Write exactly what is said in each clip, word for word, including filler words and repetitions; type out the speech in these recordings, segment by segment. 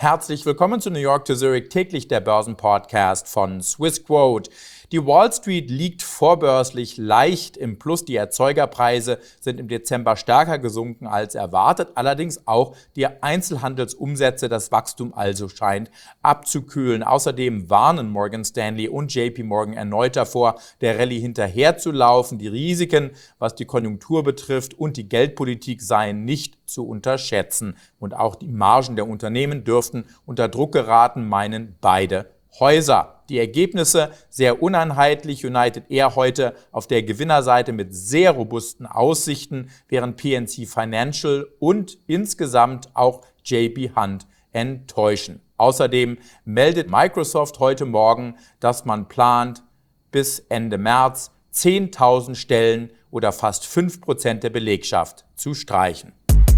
Herzlich willkommen zu New York to Zurich, täglich der Börsenpodcast von Swissquote. Die Wall Street liegt vorbörslich leicht im Plus. Die Erzeugerpreise sind im Dezember stärker gesunken als erwartet. Allerdings auch die Einzelhandelsumsätze, das Wachstum also scheint abzukühlen. Außerdem warnen Morgan Stanley und J P Morgan erneut davor, der Rallye hinterherzulaufen. Die Risiken, was die Konjunktur betrifft und die Geldpolitik seien nicht zu unterschätzen. Und auch die Margen der Unternehmen dürften unter Druck geraten, meinen beide Häuser. Die Ergebnisse sehr uneinheitlich. United Air heute auf der Gewinnerseite mit sehr robusten Aussichten, während P N C Financial und insgesamt auch J B Hunt enttäuschen. Außerdem meldet Microsoft heute Morgen, dass man plant, bis Ende März zehntausend Stellen oder fast fünf Prozent der Belegschaft zu streichen.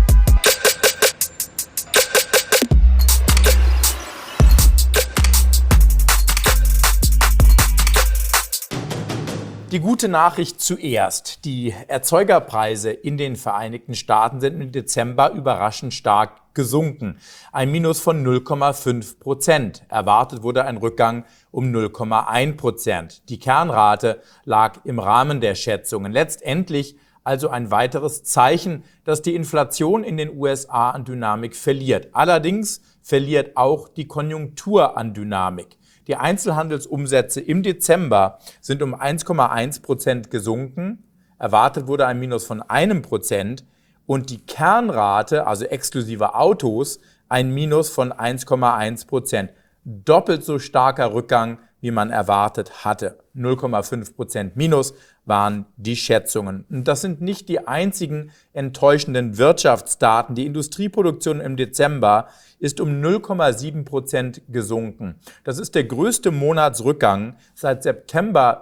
Die gute Nachricht zuerst. Die Erzeugerpreise in den Vereinigten Staaten sind im Dezember überraschend stark gesunken. Ein Minus von null Komma fünf Prozent. Erwartet wurde ein Rückgang um null Komma eins Prozent. Die Kernrate lag im Rahmen der Schätzungen. Letztendlich also ein weiteres Zeichen, dass die Inflation in den U S A an Dynamik verliert. Allerdings verliert auch die Konjunktur an Dynamik. Die Einzelhandelsumsätze im Dezember sind um eins Komma eins Prozent gesunken. Erwartet wurde ein Minus von einem Prozent und die Kernrate, also exklusive Autos, ein Minus von eins Komma eins Prozent. Doppelt so starker Rückgang, wie man erwartet hatte. null Komma fünf Prozent Minus waren die Schätzungen. Und das sind nicht die einzigen enttäuschenden Wirtschaftsdaten. Die Industrieproduktion im Dezember ist um null Komma sieben Prozent gesunken. Das ist der größte Monatsrückgang seit September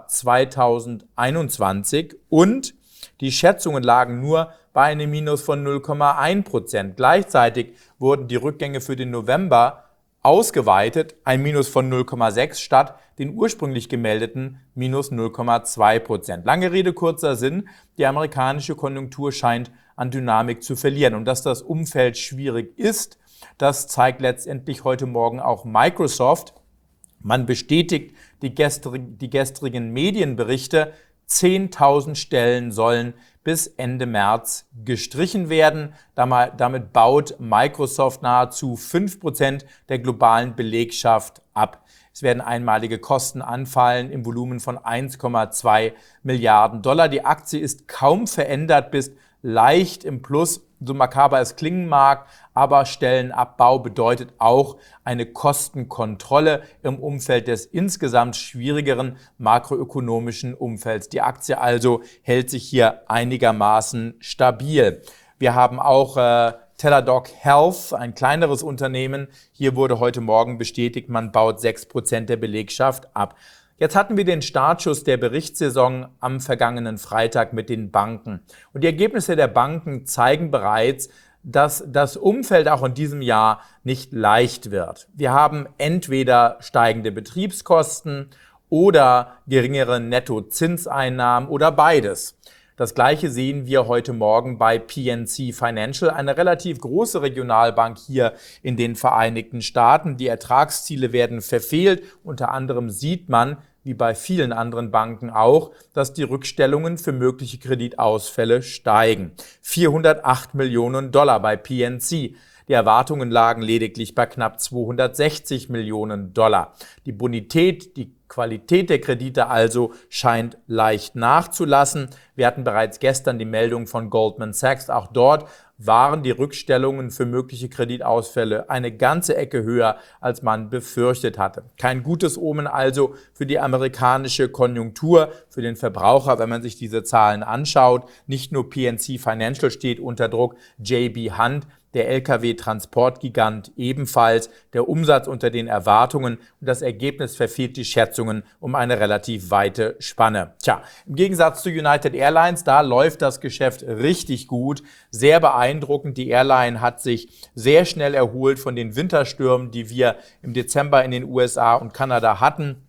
zweitausendeinundzwanzig und die Schätzungen lagen nur bei einem Minus von null Komma eins Prozent. Gleichzeitig wurden die Rückgänge für den November ausgeweitet, ein Minus von null Komma sechs statt den ursprünglich gemeldeten Minus null Komma zwei Prozent. Lange Rede, kurzer Sinn, die amerikanische Konjunktur scheint an Dynamik zu verlieren. Und dass das Umfeld schwierig ist, das zeigt letztendlich heute Morgen auch Microsoft. Man bestätigt die gestrigen, die gestrigen Medienberichte, zehntausend Stellen sollen bis Ende März gestrichen werden. Damit baut Microsoft nahezu fünf Prozent der globalen Belegschaft ab. Es werden einmalige Kosten anfallen im Volumen von eins Komma zwei Milliarden Dollar. Die Aktie ist kaum verändert bis leicht im Plus. So makaber es klingen mag, aber Stellenabbau bedeutet auch eine Kostenkontrolle im Umfeld des insgesamt schwierigeren makroökonomischen Umfelds. Die Aktie also hält sich hier einigermaßen stabil. Wir haben auch äh, Teladoc Health, ein kleineres Unternehmen. Hier wurde heute Morgen bestätigt, man baut sechs Prozent der Belegschaft ab. Jetzt hatten wir den Startschuss der Berichtssaison am vergangenen Freitag mit den Banken. Und die Ergebnisse der Banken zeigen bereits, dass das Umfeld auch in diesem Jahr nicht leicht wird. Wir haben entweder steigende Betriebskosten oder geringere Nettozinseinnahmen oder beides. Das Gleiche sehen wir heute Morgen bei P N C Financial, eine relativ große Regionalbank hier in den Vereinigten Staaten. Die Ertragsziele werden verfehlt. Unter anderem sieht man, wie bei vielen anderen Banken auch, dass die Rückstellungen für mögliche Kreditausfälle steigen. vierhundertacht Millionen Dollar bei P N C. Die Erwartungen lagen lediglich bei knapp zweihundertsechzig Millionen Dollar. Die Bonität, die Qualität der Kredite also scheint leicht nachzulassen. Wir hatten bereits gestern die Meldung von Goldman Sachs. Auch dort waren die Rückstellungen für mögliche Kreditausfälle eine ganze Ecke höher, als man befürchtet hatte. Kein gutes Omen also für die amerikanische Konjunktur, für den Verbraucher, wenn man sich diese Zahlen anschaut. Nicht nur P N C Financial steht unter Druck, J B Hunt, der L K W-Transportgigant ebenfalls, der Umsatz unter den Erwartungen und das Ergebnis verfehlt die Schätzungen um eine relativ weite Spanne. Tja, im Gegensatz zu United Airlines, da läuft das Geschäft richtig gut, sehr beeindruckend. Die Airline hat sich sehr schnell erholt von den Winterstürmen, die wir im Dezember in den U S A und Kanada hatten.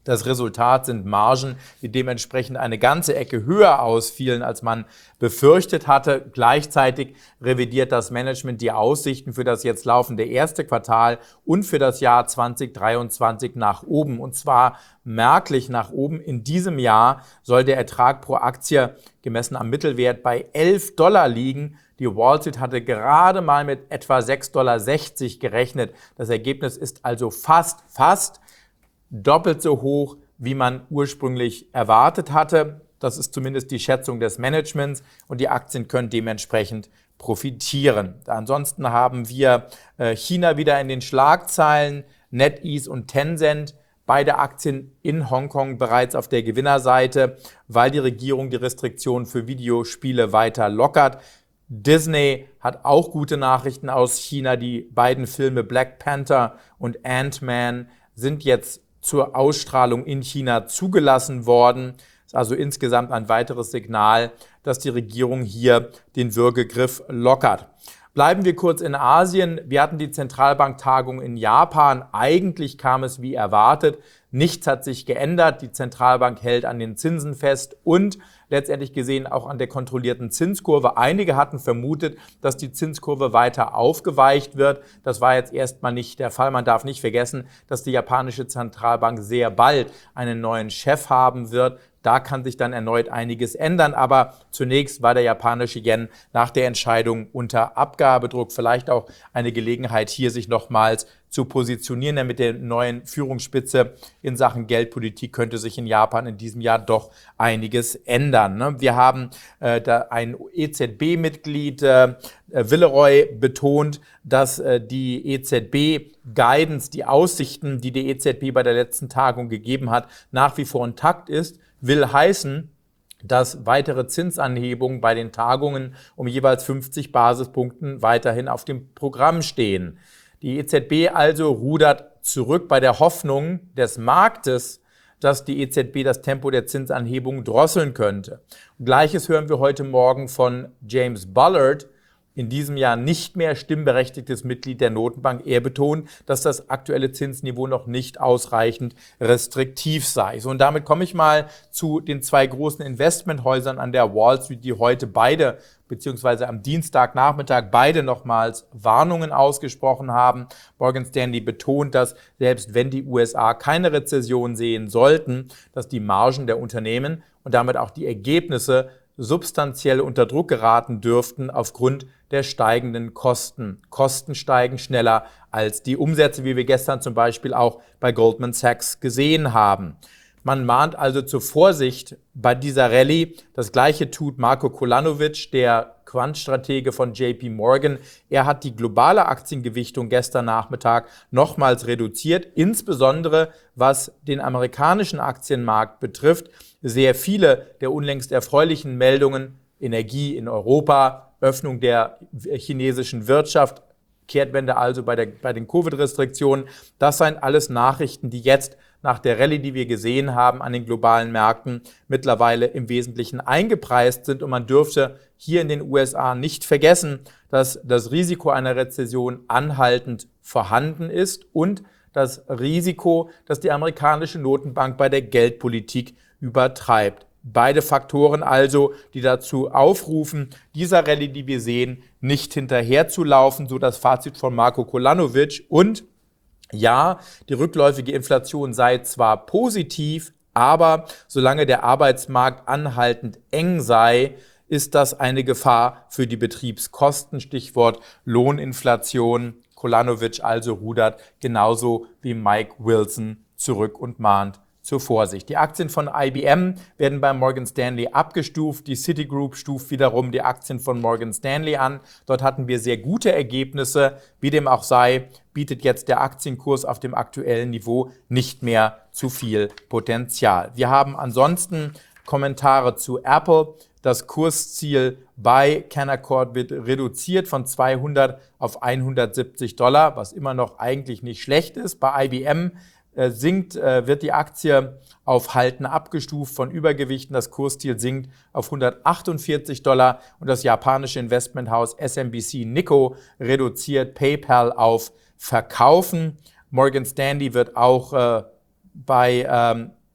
Das Resultat sind Margen, die dementsprechend eine ganze Ecke höher ausfielen, als man befürchtet hatte. Gleichzeitig revidiert das Management die Aussichten für das jetzt laufende erste Quartal und für das Jahr zwanzig dreiundzwanzig nach oben. Und zwar merklich nach oben. In diesem Jahr soll der Ertrag pro Aktie gemessen am Mittelwert bei elf Dollar liegen. Die Wall Street hatte gerade mal mit etwa sechs Komma sechzig Dollar gerechnet. Das Ergebnis ist also fast, fast doppelt so hoch, wie man ursprünglich erwartet hatte. Das ist zumindest die Schätzung des Managements und die Aktien können dementsprechend profitieren. Ansonsten haben wir China wieder in den Schlagzeilen, NetEase und Tencent, beide Aktien in Hongkong bereits auf der Gewinnerseite, weil die Regierung die Restriktionen für Videospiele weiter lockert. Disney hat auch gute Nachrichten aus China. Die beiden Filme Black Panther und Ant-Man sind jetzt zur Ausstrahlung in China zugelassen worden. Das ist also insgesamt ein weiteres Signal, dass die Regierung hier den Würgegriff lockert. Bleiben wir kurz in Asien. Wir hatten die Zentralbanktagung in Japan. Eigentlich kam es wie erwartet. Nichts hat sich geändert. Die Zentralbank hält an den Zinsen fest und letztendlich gesehen auch an der kontrollierten Zinskurve. Einige hatten vermutet, dass die Zinskurve weiter aufgeweicht wird. Das war jetzt erstmal nicht der Fall. Man darf nicht vergessen, dass die japanische Zentralbank sehr bald einen neuen Chef haben wird. Da kann sich dann erneut einiges ändern, aber zunächst war der japanische Yen nach der Entscheidung unter Abgabedruck. Vielleicht auch eine Gelegenheit, hier sich nochmals zu positionieren, denn mit der neuen Führungsspitze in Sachen Geldpolitik könnte sich in Japan in diesem Jahr doch einiges ändern. Wir haben äh, da ein E Z B-Mitglied, äh, Villeroy, betont, dass äh, die E Z B-Guidance, die Aussichten, die die E Z B bei der letzten Tagung gegeben hat, nach wie vor intakt ist. Will heißen, dass weitere Zinsanhebungen bei den Tagungen um jeweils fünfzig Basispunkten weiterhin auf dem Programm stehen. Die E Z B also rudert zurück bei der Hoffnung des Marktes, dass die E Z B das Tempo der Zinsanhebung drosseln könnte. Gleiches hören wir heute Morgen von James Bullard, in diesem Jahr nicht mehr stimmberechtigtes Mitglied der Notenbank. Er betont, dass das aktuelle Zinsniveau noch nicht ausreichend restriktiv sei. So, und damit komme ich mal zu den zwei großen Investmenthäusern an der Wall Street, die heute beide, beziehungsweise am Dienstagnachmittag beide nochmals Warnungen ausgesprochen haben. Morgan Stanley betont, dass selbst wenn die U S A keine Rezession sehen sollten, dass die Margen der Unternehmen und damit auch die Ergebnisse substanziell unter Druck geraten dürften aufgrund der steigenden Kosten. Kosten steigen schneller als die Umsätze, wie wir gestern zum Beispiel auch bei Goldman Sachs gesehen haben. Man mahnt also zur Vorsicht bei dieser Rallye. Das Gleiche tut Marko Kolanovic, der Quantstratege von J P Morgan. Er hat die globale Aktiengewichtung gestern Nachmittag nochmals reduziert, insbesondere was den amerikanischen Aktienmarkt betrifft. Sehr viele der unlängst erfreulichen Meldungen, Energie in Europa, Öffnung der chinesischen Wirtschaft, Kehrtwende also bei, der, bei den Covid-Restriktionen, das seien alles Nachrichten, die jetzt nach der Rallye, die wir gesehen haben an den globalen Märkten, mittlerweile im Wesentlichen eingepreist sind. Und man dürfte hier in den U S A nicht vergessen, dass das Risiko einer Rezession anhaltend vorhanden ist und das Risiko, dass die amerikanische Notenbank bei der Geldpolitik übertreibt. Beide Faktoren also, die dazu aufrufen, dieser Rallye, die wir sehen, nicht hinterherzulaufen, so das Fazit von Marko Kolanovic. Und ja, die rückläufige Inflation sei zwar positiv, aber solange der Arbeitsmarkt anhaltend eng sei, ist das eine Gefahr für die Betriebskosten. Stichwort Lohninflation. Kolanovic also rudert genauso wie Mike Wilson zurück und mahnt zur Vorsicht. Die Aktien von I B M werden bei Morgan Stanley abgestuft. Die Citigroup stuft wiederum die Aktien von Morgan Stanley an. Dort hatten wir sehr gute Ergebnisse. Wie dem auch sei, bietet jetzt der Aktienkurs auf dem aktuellen Niveau nicht mehr zu viel Potenzial. Wir haben ansonsten Kommentare zu Apple. Das Kursziel bei Canaccord wird reduziert von zweihundert auf hundertsiebzig Dollar, was immer noch eigentlich nicht schlecht ist. Bei I B M äh, sinkt, äh, wird die Aktie auf Halten abgestuft von Übergewichten. Das Kursziel sinkt auf hundertachtundvierzig Dollar und das japanische Investmenthaus S M B C Nikko reduziert PayPal auf Verkaufen. Morgan Stanley wird auch äh, bei ähm,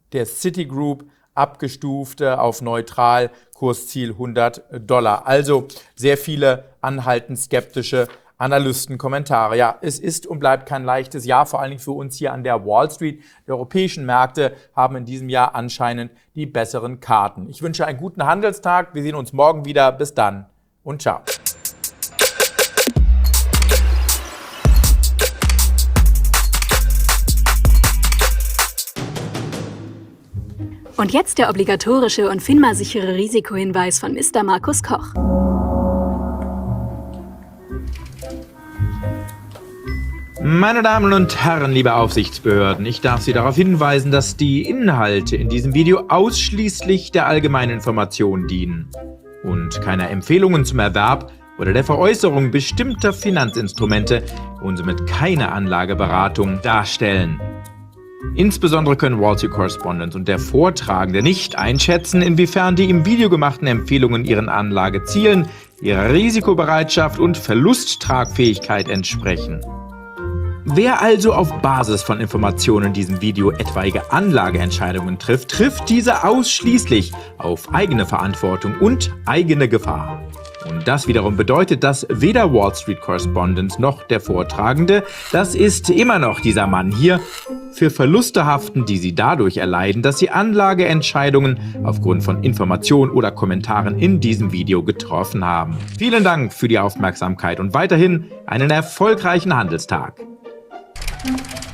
der Citigroup abgestuft auf neutral, Kursziel hundert Dollar. Also sehr viele anhaltend skeptische Analystenkommentare. Ja, es ist und bleibt kein leichtes Jahr, vor allen Dingen für uns hier an der Wall Street. Die europäischen Märkte haben in diesem Jahr anscheinend die besseren Karten. Ich wünsche einen guten Handelstag. Wir sehen uns morgen wieder. Bis dann und ciao. Und jetzt der obligatorische und FINMA-sichere Risikohinweis von Mister Markus Koch. Meine Damen und Herren, liebe Aufsichtsbehörden, ich darf Sie darauf hinweisen, dass die Inhalte in diesem Video ausschließlich der allgemeinen Information dienen und keine Empfehlungen zum Erwerb oder der Veräußerung bestimmter Finanzinstrumente und somit keine Anlageberatung darstellen. Insbesondere können Wall Street Correspondent und der Vortragende nicht einschätzen, inwiefern die im Video gemachten Empfehlungen ihren Anlagezielen, ihrer Risikobereitschaft und Verlusttragfähigkeit entsprechen. Wer also auf Basis von Informationen in diesem Video etwaige Anlageentscheidungen trifft, trifft diese ausschließlich auf eigene Verantwortung und eigene Gefahr. Und das wiederum bedeutet, dass weder Wall Street Correspondent noch der Vortragende, das ist immer noch dieser Mann hier, für Verluste haften, die sie dadurch erleiden, dass sie Anlageentscheidungen aufgrund von Informationen oder Kommentaren in diesem Video getroffen haben. Vielen Dank für die Aufmerksamkeit und weiterhin einen erfolgreichen Handelstag. Thank you.